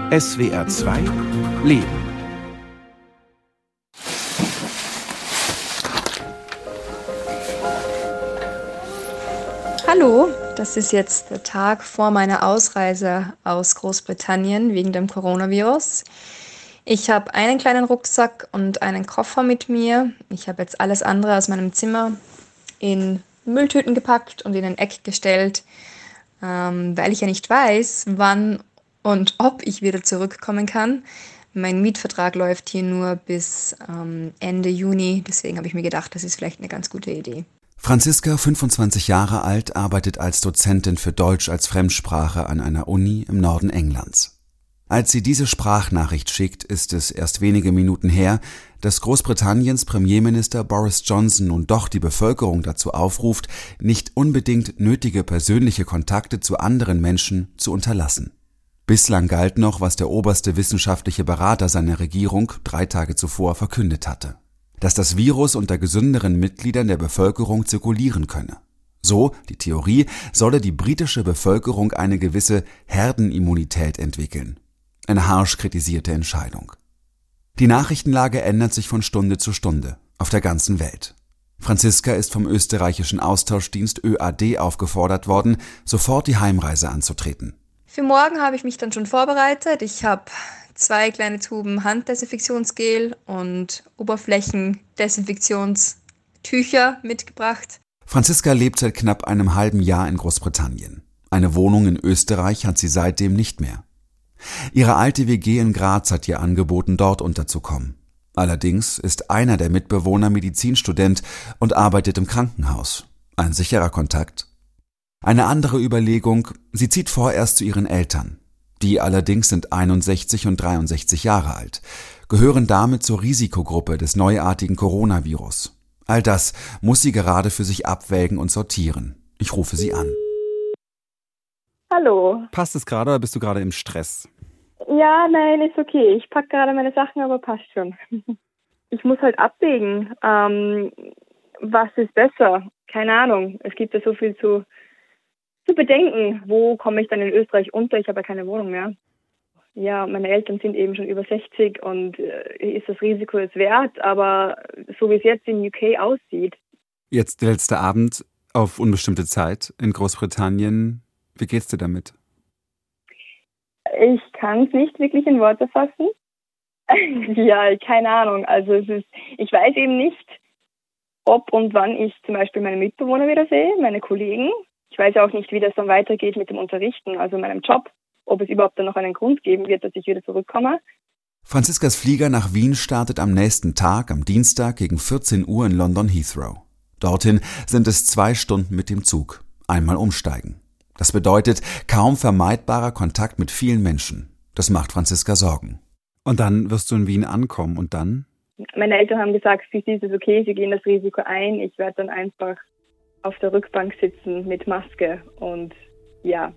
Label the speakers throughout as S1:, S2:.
S1: SWR 2 Leben.
S2: Hallo, das ist jetzt der Tag vor meiner Ausreise aus Großbritannien wegen dem Coronavirus. Ich habe einen kleinen Rucksack und einen Koffer mit mir. Ich habe jetzt alles andere aus meinem Zimmer in Mülltüten gepackt und in ein Eck gestellt, weil ich ja nicht weiß, wann und ob ich wieder zurückkommen kann. Mein Mietvertrag läuft hier nur bis Ende Juni, deswegen habe ich mir gedacht, das ist vielleicht eine ganz gute Idee.
S3: Franziska, 25 Jahre alt, arbeitet als Dozentin für Deutsch als Fremdsprache an einer Uni im Norden Englands. Als sie diese Sprachnachricht schickt, ist es erst wenige Minuten her, dass Großbritanniens Premierminister Boris Johnson nun doch die Bevölkerung dazu aufruft, nicht unbedingt nötige persönliche Kontakte zu anderen Menschen zu unterlassen. Bislang galt noch, was der oberste wissenschaftliche Berater seiner Regierung 3 Tage zuvor verkündet hatte: dass das Virus unter gesünderen Mitgliedern der Bevölkerung zirkulieren könne. So, die Theorie, solle die britische Bevölkerung eine gewisse Herdenimmunität entwickeln. Eine harsch kritisierte Entscheidung. Die Nachrichtenlage ändert sich von Stunde zu Stunde, auf der ganzen Welt. Franziska ist vom österreichischen Austauschdienst ÖAD aufgefordert worden, sofort die Heimreise anzutreten.
S2: Für morgen habe ich mich dann schon vorbereitet. Ich habe 2 kleine Tuben Handdesinfektionsgel und Oberflächendesinfektionstücher mitgebracht.
S3: Franziska lebt seit knapp einem halben Jahr in Großbritannien. Eine Wohnung in Österreich hat sie seitdem nicht mehr. Ihre alte WG in Graz hat ihr angeboten, dort unterzukommen. Allerdings ist einer der Mitbewohner Medizinstudent und arbeitet im Krankenhaus. Ein sicherer Kontakt? Eine andere Überlegung, sie zieht vorerst zu ihren Eltern. Die allerdings sind 61 und 63 Jahre alt, gehören damit zur Risikogruppe des neuartigen Coronavirus. All das muss sie gerade für sich abwägen und sortieren. Ich rufe sie an.
S4: Hallo.
S1: Passt es gerade oder bist du gerade im Stress?
S4: Ja, nein, ist okay. Ich packe gerade meine Sachen, aber passt schon. Ich muss halt abwägen, was ist besser. Keine Ahnung. Es gibt ja so viel zu bedenken. Wo komme ich dann in Österreich unter? Ich habe ja keine Wohnung mehr. Ja, meine Eltern sind eben schon über 60 und ist das Risiko es wert, aber so wie es jetzt in UK aussieht.
S1: Jetzt der letzte Abend auf unbestimmte Zeit in Großbritannien. Wie geht's dir damit?
S4: Ich kann es nicht wirklich in Worte fassen. Ja, keine Ahnung. Also ich weiß eben nicht, ob und wann ich zum Beispiel meine Mitbewohner wieder sehe, meine Kollegen. Ich weiß auch nicht, wie das dann weitergeht mit dem Unterrichten, also meinem Job. Ob es überhaupt dann noch einen Grund geben wird, dass ich wieder zurückkomme.
S3: Franziskas Flieger nach Wien startet am nächsten Tag, am Dienstag gegen 14 Uhr in London Heathrow. Dorthin sind es 2 Stunden mit dem Zug. Einmal umsteigen. Das bedeutet kaum vermeidbarer Kontakt mit vielen Menschen. Das macht Franziska Sorgen.
S1: Und dann wirst du in Wien ankommen und dann?
S4: Meine Eltern haben gesagt, für sie ist es okay, sie gehen das Risiko ein. Ich werde dann einfach auf der Rückbank sitzen mit Maske und ja.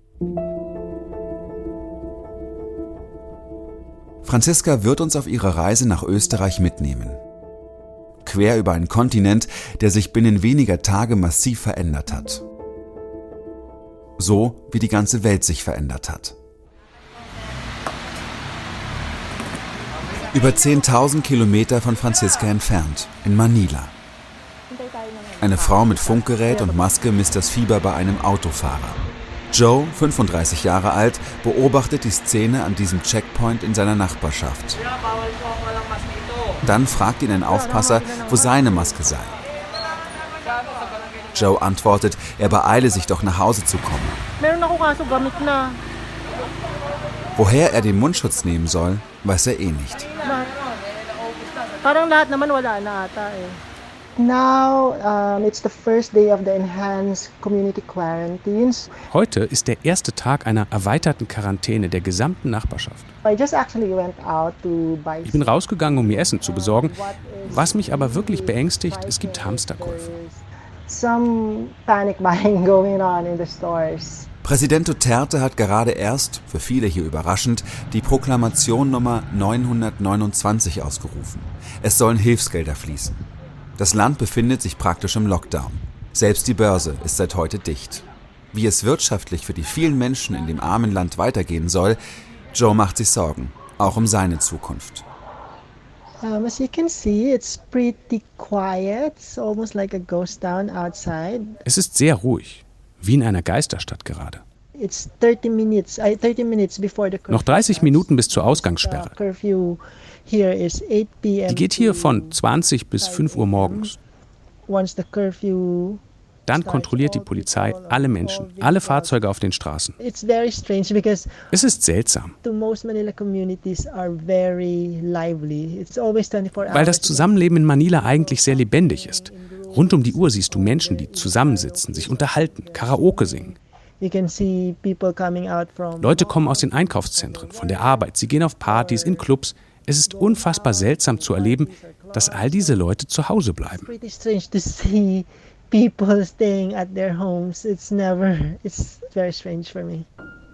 S3: Franziska wird uns auf ihrer Reise nach Österreich mitnehmen. Quer über einen Kontinent, der sich binnen weniger Tage massiv verändert hat. So wie die ganze Welt sich verändert hat. Über 10.000 Kilometer von Franziska entfernt, in Manila. Eine Frau mit Funkgerät und Maske misst das Fieber bei einem Autofahrer. Joe, 35 Jahre alt, beobachtet die Szene an diesem Checkpoint in seiner Nachbarschaft. Dann fragt ihn ein Aufpasser, wo seine Maske sei. Joe antwortet, er beeile sich doch nach Hause zu kommen. Woher er den Mundschutz nehmen soll, weiß er eh nicht.
S5: Now, it's the first day of the enhanced community quarantines.
S1: Heute ist der erste Tag einer erweiterten Quarantäne der gesamten Nachbarschaft. Ich bin rausgegangen, um mir Essen zu besorgen. Was mich aber wirklich beängstigt, es gibt Hamsterkäufe.
S5: Some panic buying going on in the stores.
S3: Präsident Duterte hat gerade erst, für viele hier überraschend, die Proklamation Nummer 929 ausgerufen. Es sollen Hilfsgelder fließen. Das Land befindet sich praktisch im Lockdown. Selbst die Börse ist seit heute dicht. Wie es wirtschaftlich für die vielen Menschen in dem armen Land weitergehen soll, Joe macht sich Sorgen, auch um seine Zukunft.
S5: As you can see, it's pretty quiet. It's almost like a ghost town outside.
S6: Es ist sehr ruhig, wie in einer Geisterstadt gerade.
S5: It's 30 minutes before the curfew.
S6: Noch 30 Minuten bis zur Ausgangssperre.
S5: Curfew here is 8 p.m.
S6: Die geht hier von 20 bis 5 Uhr morgens.
S5: Once the curfew
S6: Dann kontrolliert die Polizei alle Menschen, alle Fahrzeuge auf den Straßen.
S5: It's very strange because
S6: Es ist seltsam,
S5: the most Manila communities are very lively. It's always 24 hours.
S6: weil das Zusammenleben in Manila eigentlich sehr lebendig ist. Rund um die Uhr siehst du Menschen, die zusammensitzen, sich unterhalten, Karaoke singen.
S5: You can see people coming out from
S6: Leute kommen aus den Einkaufszentren, von der Arbeit, sie gehen auf Partys, in Clubs. Es ist unfassbar seltsam zu erleben, dass all diese Leute zu Hause bleiben.
S5: It's pretty strange to see people staying at their homes. It's very strange for me.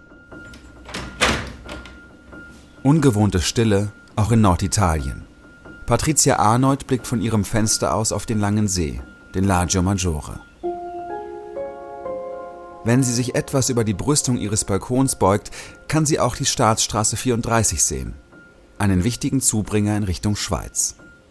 S3: Ungewohnte Stille, auch in Norditalien. Patrizia Arnold blickt von ihrem Fenster aus auf den langen See, den Lago Maggiore. Wenn sie sich etwas über die Brüstung ihres Balkons beugt, kann sie auch die Staatsstraße 34 sehen, einen wichtigen Zubringer in Richtung Schweiz.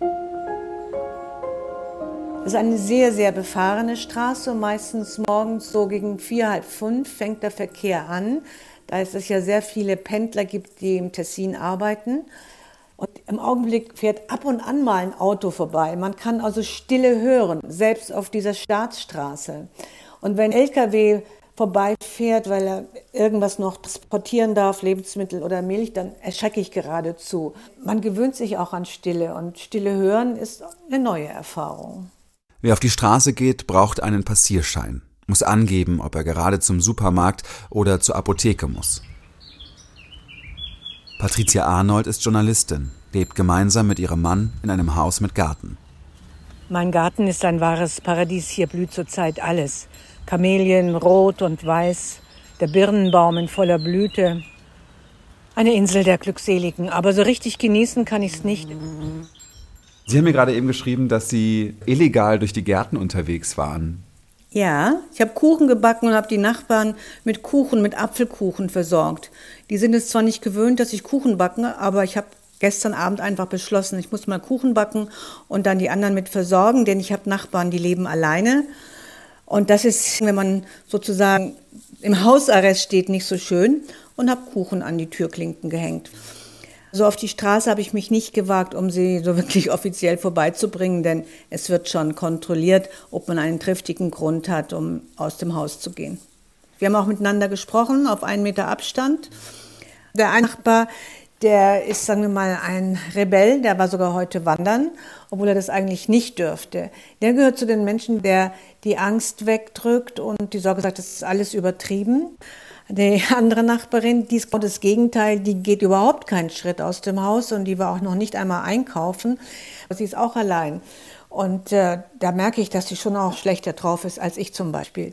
S7: Es ist eine sehr, sehr befahrene Straße und meistens morgens so gegen 4, halb 5 fängt der Verkehr an, da es ja sehr viele Pendler gibt, die im Tessin arbeiten. Und im Augenblick fährt ab und an mal ein Auto vorbei. Man kann also Stille hören, selbst auf dieser Staatsstraße. Und wenn ein LKW vorbeifährt, weil er irgendwas noch transportieren darf, Lebensmittel oder Milch, dann erschrecke ich geradezu. Man gewöhnt sich auch an Stille und Stille hören ist eine neue Erfahrung.
S3: Wer auf die Straße geht, braucht einen Passierschein, muss angeben, ob er gerade zum Supermarkt oder zur Apotheke muss. Patrizia Arnold ist Journalistin, lebt gemeinsam mit ihrem Mann in einem Haus mit Garten.
S7: Mein Garten ist ein wahres Paradies, hier blüht zurzeit alles. Kamelien, rot und weiß, der Birnenbaum in voller Blüte. Eine Insel der Glückseligen, aber so richtig genießen kann ich es nicht.
S1: Sie haben mir gerade eben geschrieben, dass Sie illegal durch die Gärten unterwegs waren.
S7: Ja, ich habe Kuchen gebacken und habe die Nachbarn mit Apfelkuchen versorgt. Die sind es zwar nicht gewöhnt, dass ich Kuchen backe, aber ich habe gestern Abend einfach beschlossen, ich muss mal Kuchen backen und dann die anderen mit versorgen, denn ich habe Nachbarn, die leben alleine. Und das ist, wenn man sozusagen im Hausarrest steht, nicht so schön, und habe Kuchen an die Türklinken gehängt. So auf die Straße habe ich mich nicht gewagt, um sie so wirklich offiziell vorbeizubringen, denn es wird schon kontrolliert, ob man einen triftigen Grund hat, um aus dem Haus zu gehen. Wir haben auch miteinander gesprochen, auf 1 Meter Abstand. Der Nachbar, der ist, sagen wir mal, ein Rebell, der war sogar heute wandern, obwohl er das eigentlich nicht dürfte. Der gehört zu den Menschen, der die Angst wegdrückt und die Sorge sagt, das ist alles übertrieben. Die andere Nachbarin, die ist genau das Gegenteil, die geht überhaupt keinen Schritt aus dem Haus und die war auch noch nicht einmal einkaufen. Sie ist auch allein. Und da merke ich, dass sie schon auch schlechter drauf ist als ich zum Beispiel.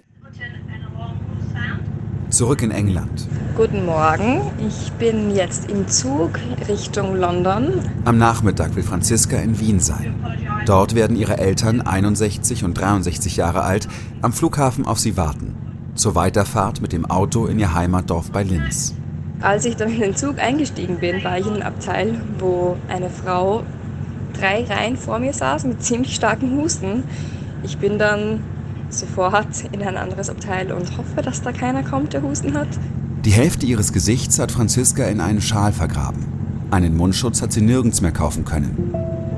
S3: Zurück in England.
S2: Guten Morgen, ich bin jetzt im Zug Richtung London.
S3: Am Nachmittag will Franziska in Wien sein. Dort werden ihre Eltern, 61 und 63 Jahre alt, am Flughafen auf sie warten. Zur Weiterfahrt mit dem Auto in ihr Heimatdorf bei Linz.
S2: Als ich dann in den Zug eingestiegen bin, war ich in einem Abteil, wo eine Frau 3 Reihen vor mir saß mit ziemlich starkem Husten. Ich bin dann sofort in ein anderes Abteil und hoffe, dass da keiner kommt, der Husten hat.
S3: Die Hälfte ihres Gesichts hat Franziska in einen Schal vergraben. Einen Mundschutz hat sie nirgends mehr kaufen können.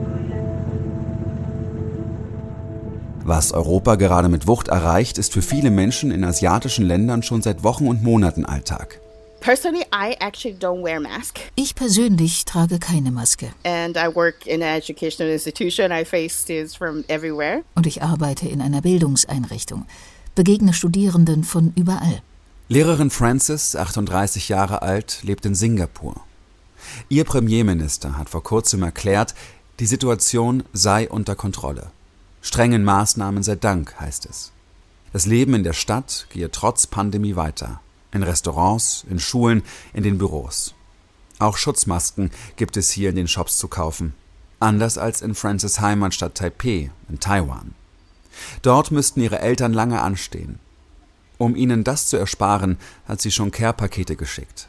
S3: Was Europa gerade mit Wucht erreicht, ist für viele Menschen in asiatischen Ländern schon seit Wochen und Monaten Alltag.
S8: Personally, I actually don't wear a mask.
S9: Ich persönlich trage keine Maske.
S8: And I work in an educational institution. I face students from everywhere.
S9: Und ich arbeite in einer Bildungseinrichtung, begegne Studierenden von überall.
S3: Lehrerin Frances, 38 Jahre alt, lebt in Singapur. Ihr Premierminister hat vor kurzem erklärt, die Situation sei unter Kontrolle. Strengen Maßnahmen sei Dank, heißt es. Das Leben in der Stadt gehe trotz Pandemie weiter. In Restaurants, in Schulen, in den Büros. Auch Schutzmasken gibt es hier in den Shops zu kaufen. Anders als in Frances' Heimatstadt Taipeh in Taiwan. Dort müssten ihre Eltern lange anstehen. Um ihnen das zu ersparen, hat sie schon Care-Pakete geschickt.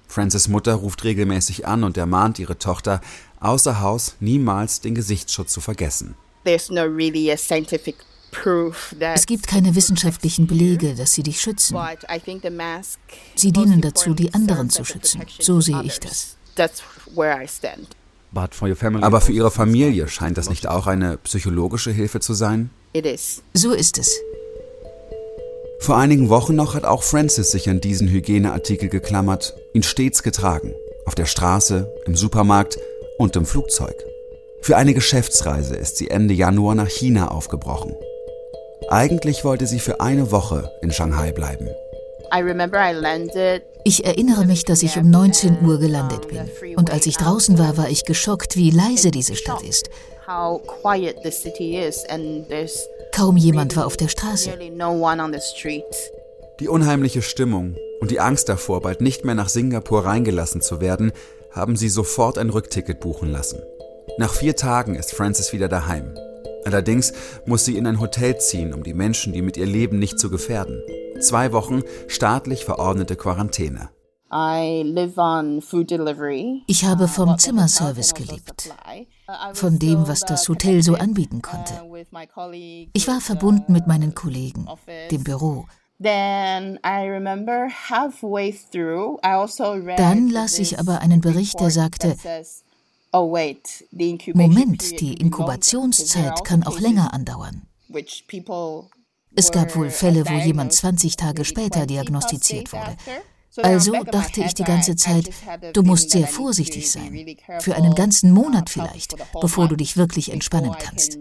S3: Frances' Mutter ruft regelmäßig an und ermahnt ihre Tochter, außer Haus niemals den Gesichtsschutz zu vergessen.
S8: There's no really a scientific proof that
S9: Es gibt keine wissenschaftlichen Belege, dass sie dich schützen.
S8: but I think the mask
S9: Sie dienen dazu, die anderen zu schützen. So sehe ich das.
S8: That's where I stand.
S3: Aber für ihre Familie scheint das nicht auch eine psychologische Hilfe zu sein?
S8: It is.
S9: So ist es.
S3: Vor einigen Wochen noch hat auch Frances sich an diesen Hygieneartikel geklammert, ihn stets getragen. Auf der Straße, im Supermarkt und im Flugzeug. Für eine Geschäftsreise ist sie Ende Januar nach China aufgebrochen. Eigentlich wollte sie für eine Woche in Shanghai bleiben.
S8: I remember I landed.
S9: Ich erinnere mich, dass ich um 19 Uhr gelandet bin. Und als ich draußen war, war ich geschockt, wie leise diese Stadt ist.
S8: How quiet the city is and there's
S9: Kaum jemand war auf der Straße.
S8: nearly no one on the street.
S3: Die unheimliche Stimmung und die Angst davor, bald nicht mehr nach Singapur reingelassen zu werden, haben sie sofort ein Rückticket buchen lassen. Nach 4 Tagen ist Frances wieder daheim. Allerdings muss sie in ein Hotel ziehen, um die Menschen, die mit ihr leben, nicht zu gefährden. 2 Wochen staatlich verordnete Quarantäne.
S8: I live on food delivery.
S9: Ich habe vom Zimmerservice gelebt, von dem, was das Hotel so anbieten konnte. Ich war verbunden mit meinen Kollegen, dem Büro.
S8: Then I remember halfway through, I also read
S9: Dann las ich aber einen Bericht, der sagte,
S8: oh wait, the incubation
S9: Moment,
S8: period
S9: die Inkubationszeit kann auch länger andauern.
S8: which people
S9: Es gab wohl Fälle, wo jemand 20 Tage später diagnostiziert wurde. Also dachte ich die ganze Zeit, du musst sehr vorsichtig sein. Für einen ganzen Monat vielleicht, bevor du dich wirklich entspannen kannst.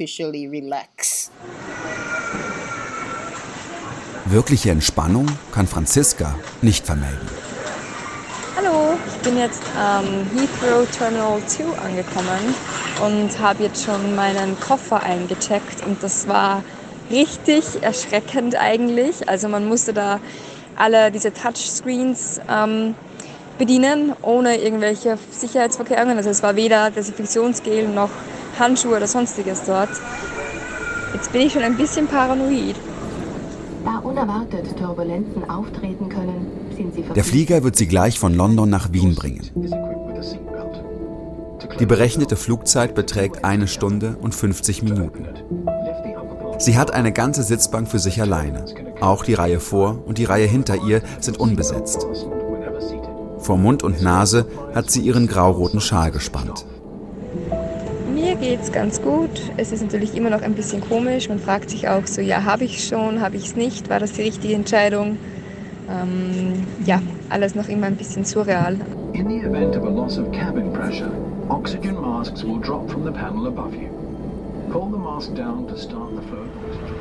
S3: Wirkliche Entspannung kann Franziska nicht vermelden.
S2: Hallo, ich bin jetzt am Heathrow Terminal 2 angekommen und habe jetzt schon meinen Koffer eingecheckt und das war richtig erschreckend eigentlich. Also man musste da alle diese Touchscreens bedienen, ohne irgendwelche Sicherheitsvorkehrungen. Also es war weder Desinfektionsgel noch Handschuhe oder sonstiges dort. Jetzt bin ich schon ein bisschen paranoid.
S10: Da unerwartet Turbulenzen auftreten können, sind Sie
S3: Der Flieger wird sie gleich von London nach Wien bringen. Die berechnete Flugzeit beträgt 1 Stunde und 50 Minuten. Sie hat eine ganze Sitzbank für sich alleine. Auch die Reihe vor und die Reihe hinter ihr sind unbesetzt. Vor Mund und Nase hat sie ihren grauroten Schal gespannt.
S2: Mir geht's ganz gut. Es ist natürlich immer noch ein bisschen komisch. Man fragt sich auch so, ja, habe ich schon, habe ich es nicht? War das die richtige Entscheidung? Ja, alles noch immer ein bisschen surreal.
S11: In the event of a loss of cabin pressure, oxygen masks will drop from the panel above you. Pull the mask down to start the flow of oxygen.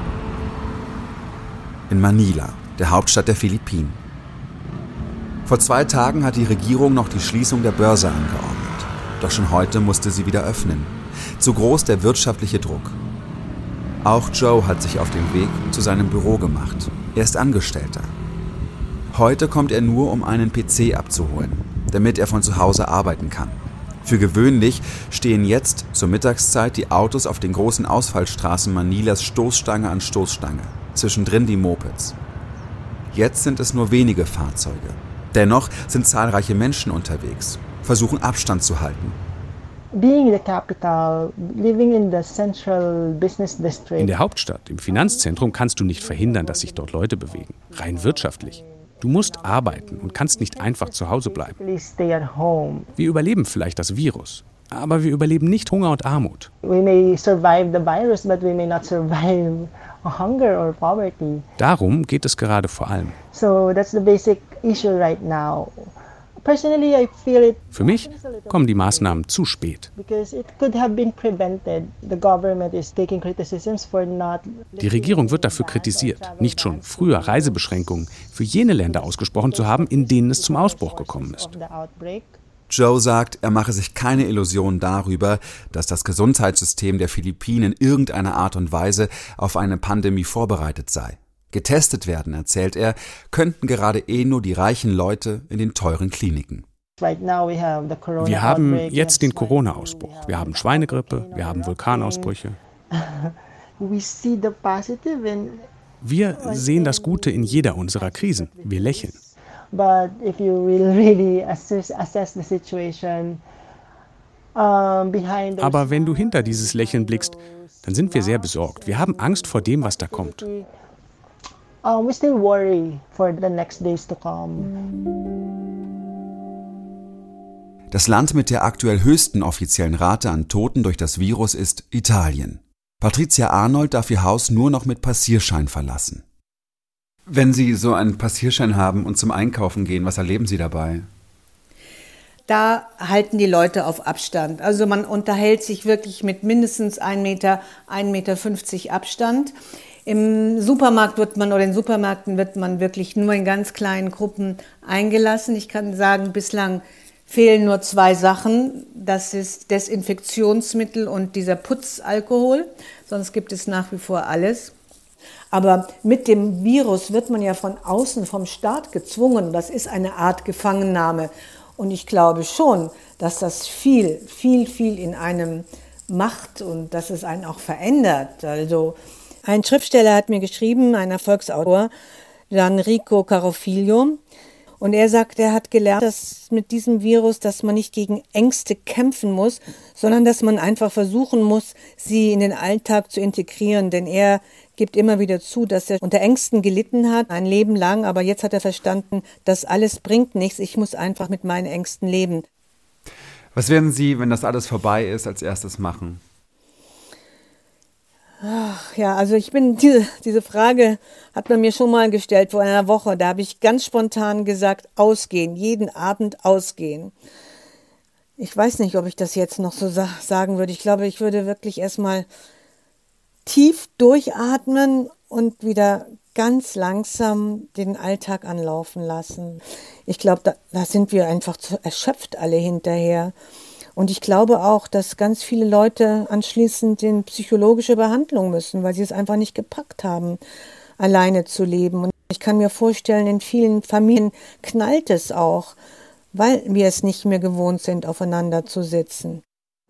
S3: In Manila, der Hauptstadt der Philippinen. Vor 2 Tagen hat die Regierung noch die Schließung der Börse angeordnet. Doch schon heute musste sie wieder öffnen. Zu groß der wirtschaftliche Druck. Auch Joe hat sich auf den Weg zu seinem Büro gemacht. Er ist Angestellter. Heute kommt er nur, um einen PC abzuholen, damit er von zu Hause arbeiten kann. Für gewöhnlich stehen jetzt zur Mittagszeit die Autos auf den großen Ausfallstraßen Manilas Stoßstange an Stoßstange, zwischendrin die Mopeds. Jetzt sind es nur wenige Fahrzeuge. Dennoch sind zahlreiche Menschen unterwegs, versuchen Abstand zu halten.
S5: Being the capital, living in the central business district.
S6: In der Hauptstadt, im Finanzzentrum, kannst du nicht verhindern, dass sich dort Leute bewegen. Rein wirtschaftlich. Du musst arbeiten und kannst nicht einfach zu Hause bleiben.
S5: Stay at home.
S6: Wir überleben vielleicht das Virus, aber wir überleben nicht Hunger und Armut.
S5: We may survive the virus, but we may not survive hunger or poverty.
S6: Darum geht es gerade vor allem.
S5: So that's the basic issue right now. Personally, I feel it.
S6: Für mich kommen die Maßnahmen zu spät.
S5: Because it could have been prevented. The government is taking criticisms for not.
S6: Die Regierung wird dafür kritisiert, nicht schon früher Reisebeschränkungen für jene Länder ausgesprochen zu haben, in denen es zum Ausbruch gekommen ist.
S3: Joe sagt, er mache sich keine Illusionen darüber, dass das Gesundheitssystem der Philippinen in irgendeiner Art und Weise auf eine Pandemie vorbereitet sei. Getestet werden, erzählt er, könnten gerade nur die reichen Leute in den teuren Kliniken.
S6: Wir haben jetzt den Corona-Ausbruch. Wir haben Schweinegrippe, wir haben Vulkanausbrüche.
S5: Wir
S6: Wir sehen das Gute in jeder unserer Krisen. Wir lächeln.
S5: But if you really assess the situation,
S6: Aber wenn du hinter dieses Lächeln blickst, dann sind wir sehr besorgt. Wir haben Angst vor dem, was da kommt.
S5: We still worry for the next days to come.
S3: Das Land mit der aktuell höchsten offiziellen Rate an Toten durch das Virus ist Italien. Patricia Arnold darf ihr Haus nur noch mit Passierschein verlassen.
S1: Wenn Sie so einen Passierschein haben und zum Einkaufen gehen, was erleben Sie dabei?
S7: Da halten die Leute auf Abstand. Also man unterhält sich wirklich mit mindestens 1 Meter, 1,50 Meter Abstand. Im Supermarkt in Supermärkten wird man wirklich nur in ganz kleinen Gruppen eingelassen. Ich kann sagen, bislang fehlen nur 2 Sachen. Das ist Desinfektionsmittel und dieser Putzalkohol. Sonst gibt es nach wie vor alles. Aber mit dem Virus wird man ja von außen, vom Staat gezwungen. Das ist eine Art Gefangennahme. Und ich glaube schon, dass das viel in einem macht und dass es einen auch verändert. Also ein Schriftsteller hat mir geschrieben, ein Erfolgsautor, Enrico Carofiglio. Und er sagt, er hat gelernt, dass mit diesem Virus, dass man nicht gegen Ängste kämpfen muss, sondern dass man einfach versuchen muss, sie in den Alltag zu integrieren. Denn er gibt immer wieder zu, dass er unter Ängsten gelitten hat, ein Leben lang. Aber jetzt hat er verstanden, das alles bringt nichts. Ich muss einfach mit meinen Ängsten leben.
S1: Was werden Sie, wenn das alles vorbei ist, als erstes machen?
S7: Ach ja, also diese Frage hat man mir schon mal gestellt vor einer Woche. Da habe ich ganz spontan gesagt, ausgehen, jeden Abend ausgehen. Ich weiß nicht, ob ich das jetzt noch so sagen würde. Ich glaube, ich würde wirklich erstmal tief durchatmen und wieder ganz langsam den Alltag anlaufen lassen. Ich glaube, da sind wir einfach zu erschöpft alle hinterher. Und ich glaube auch, dass ganz viele Leute anschließend in psychologische Behandlung müssen, weil sie es einfach nicht gepackt haben, alleine zu leben. Und ich kann mir vorstellen, in vielen Familien knallt es auch, weil wir es nicht mehr gewohnt sind, aufeinander zu sitzen.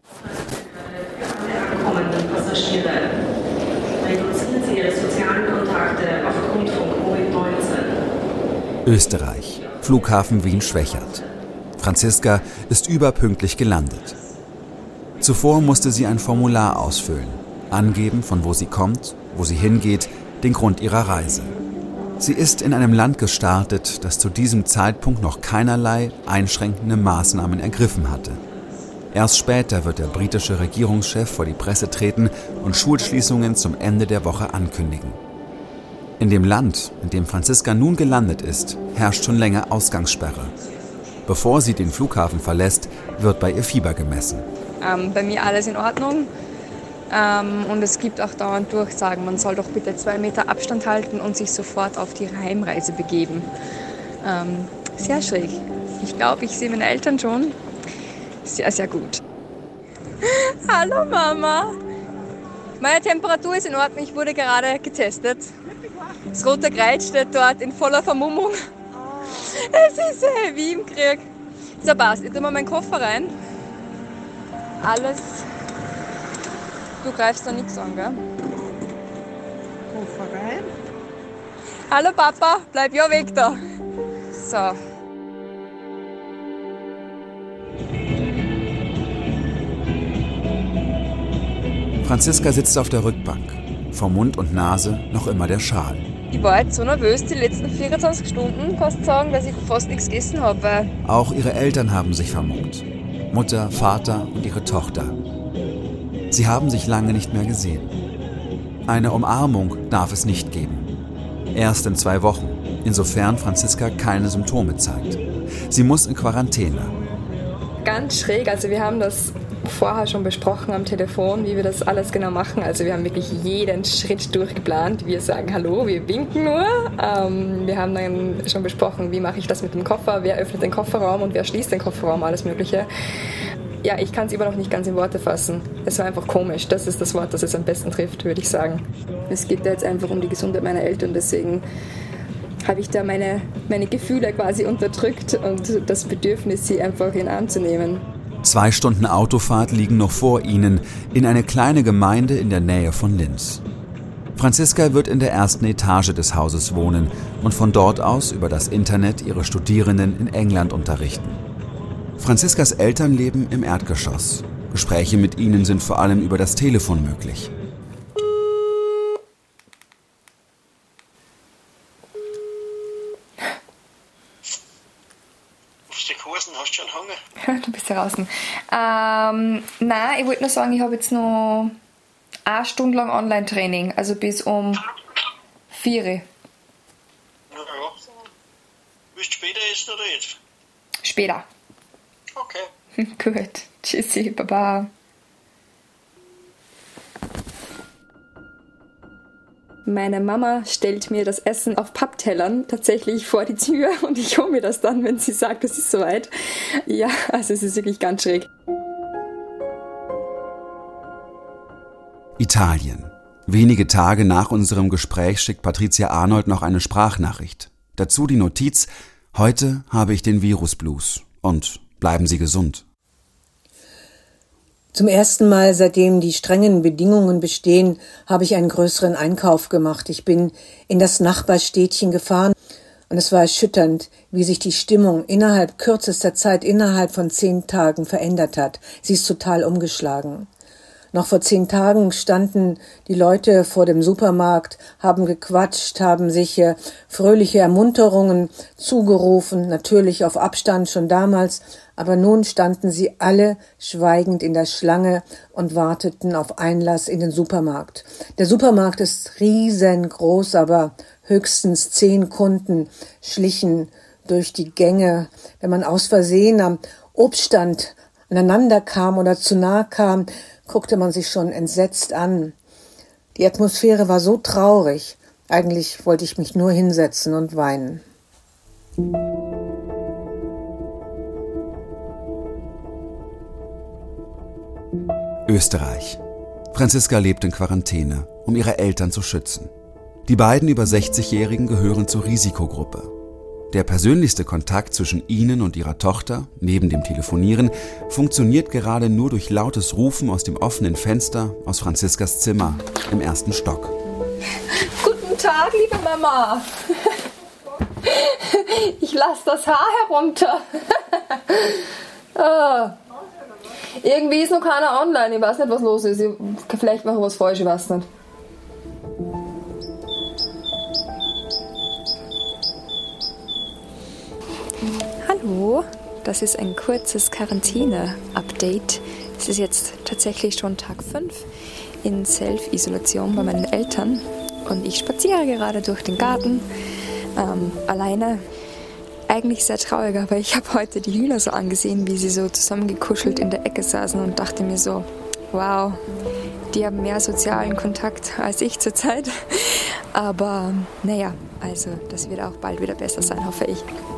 S10: Alle ankommenden Passagiere, reduzieren Sie Ihre sozialen Kontakte aufgrund von Covid-19.
S3: Österreich, Flughafen Wien-Schwechat. Franziska ist überpünktlich gelandet. Zuvor musste sie ein Formular ausfüllen, angeben, von wo sie kommt, wo sie hingeht, den Grund ihrer Reise. Sie ist in einem Land gestartet, das zu diesem Zeitpunkt noch keinerlei einschränkende Maßnahmen ergriffen hatte. Erst später wird der britische Regierungschef vor die Presse treten und Schulschließungen zum Ende der Woche ankündigen. In dem Land, in dem Franziska nun gelandet ist, herrscht schon länger Ausgangssperre. Bevor sie den Flughafen verlässt, wird bei ihr Fieber gemessen.
S2: Bei mir alles in Ordnung. Und es gibt auch dauernd Durchsagen, man soll doch bitte 2 Meter Abstand halten und sich sofort auf die Heimreise begeben. Sehr schräg. Ich glaube, ich sehe meine Eltern schon. Sehr, sehr gut. Hallo Mama. Meine Temperatur ist in Ordnung, ich wurde gerade getestet. Das Rote Kreuz steht dort in voller Vermummung. Es ist wie im Krieg. So, passt. Ich tue mal meinen Koffer rein. Alles. Du greifst da nichts an, gell?
S5: Koffer rein.
S2: Hallo Papa, bleib ja weg da. So.
S3: Franziska sitzt auf der Rückbank. Vor Mund und Nase noch immer der Schal.
S2: Ich war jetzt so nervös die letzten 24 Stunden, kannst du sagen, dass ich fast nichts gegessen habe.
S3: Auch ihre Eltern haben sich vermummt. Mutter, Vater und ihre Tochter. Sie haben sich lange nicht mehr gesehen. Eine Umarmung darf es nicht geben. Erst in 2 Wochen, insofern Franziska keine Symptome zeigt. Sie muss in Quarantäne.
S2: Ganz schräg, also wir haben das vorher schon besprochen am Telefon, wie wir das alles genau machen. Also wir haben wirklich jeden Schritt durchgeplant. Wir sagen Hallo, wir winken nur. Wir haben dann schon besprochen, wie mache ich das mit dem Koffer, wer öffnet den Kofferraum und wer schließt den Kofferraum, alles Mögliche. Ja, ich kann es immer noch nicht ganz in Worte fassen. Es war einfach komisch. Das ist das Wort, das es am besten trifft, würde ich sagen. Es geht da jetzt einfach um die Gesundheit meiner Eltern, deswegen habe ich da meine Gefühle quasi unterdrückt und das Bedürfnis, sie einfach in den Arm zu nehmen.
S3: 2 Stunden Autofahrt liegen noch vor ihnen in eine kleine Gemeinde in der Nähe von Linz. Franziska wird in der ersten Etage des Hauses wohnen und von dort aus über das Internet ihre Studierenden in England unterrichten. Franziskas Eltern leben im Erdgeschoss. Gespräche mit ihnen sind vor allem über das Telefon möglich.
S12: Hast du schon Hunger?
S2: Du bist draußen. Nein, ich wollte nur sagen, ich habe jetzt noch 1 Stunde lang Online-Training, also bis um 4 Uhr.
S12: Ja. Willst du später essen oder jetzt?
S2: Später.
S12: Okay.
S2: Gut. Tschüssi, Baba. Meine Mama stellt mir das Essen auf Papptellern tatsächlich vor die Tür und ich hole mir das dann, wenn sie sagt, es ist soweit. Ja, also es ist wirklich ganz schräg.
S3: Italien. Wenige Tage nach unserem Gespräch schickt Patricia Arnold noch eine Sprachnachricht. Dazu die Notiz: Heute habe ich den Virusblues und bleiben Sie gesund.
S7: Zum ersten Mal, seitdem die strengen Bedingungen bestehen, habe ich einen größeren Einkauf gemacht. Ich bin in das Nachbarstädtchen gefahren und es war erschütternd, wie sich die Stimmung innerhalb kürzester Zeit, innerhalb von 10 Tagen verändert hat. Sie ist total umgeschlagen. Noch vor 10 Tagen standen die Leute vor dem Supermarkt, haben gequatscht, haben sich fröhliche Ermunterungen zugerufen, natürlich auf Abstand schon damals, aber nun standen sie alle schweigend in der Schlange und warteten auf Einlass in den Supermarkt. Der Supermarkt ist riesengroß, aber höchstens 10 Kunden schlichen durch die Gänge. Wenn man aus Versehen am Obststand aneinander kam oder zu nah kam, guckte man sich schon entsetzt an. Die Atmosphäre war so traurig. Eigentlich wollte ich mich nur hinsetzen und weinen.
S3: Österreich. Franziska lebt in Quarantäne, um ihre Eltern zu schützen. Die beiden über 60-Jährigen gehören zur Risikogruppe. Der persönlichste Kontakt zwischen ihnen und ihrer Tochter, neben dem Telefonieren, funktioniert gerade nur durch lautes Rufen aus dem offenen Fenster aus Franziskas Zimmer im 1. Stock.
S2: Guten Tag, liebe Mama. Ich lasse das Haar herunter. Irgendwie ist noch keiner online. Ich weiß nicht, was los ist. Vielleicht mache ich was falsch, ich weiß nicht. Hallo, das ist ein kurzes Quarantäne-Update. Es ist jetzt tatsächlich schon Tag 5 in Self-Isolation bei meinen Eltern und ich spaziere gerade durch den Garten alleine. Eigentlich sehr traurig, aber ich habe heute die Hühner so angesehen, wie sie so zusammengekuschelt in der Ecke saßen und dachte mir so, wow, die haben mehr sozialen Kontakt als ich zurzeit. Aber naja, also das wird auch bald wieder besser sein, hoffe ich.